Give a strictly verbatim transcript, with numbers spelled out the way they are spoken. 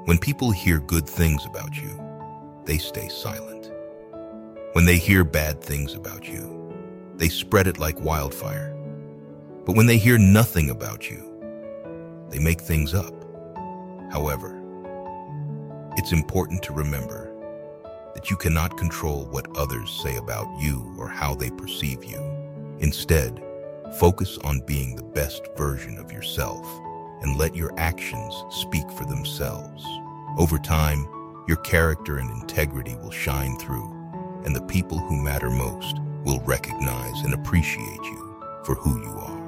When people hear good things about you, they stay silent. When they hear bad things about you, they spread it like wildfire. But when they hear nothing about you, they make things up. However, it's important to remember that you cannot control what others say about you or how they perceive you. Instead, focus on being the best version of yourself and let your actions speak for themselves. Over time, your character and integrity will shine through, and the people who matter most will recognize and appreciate you for who you are.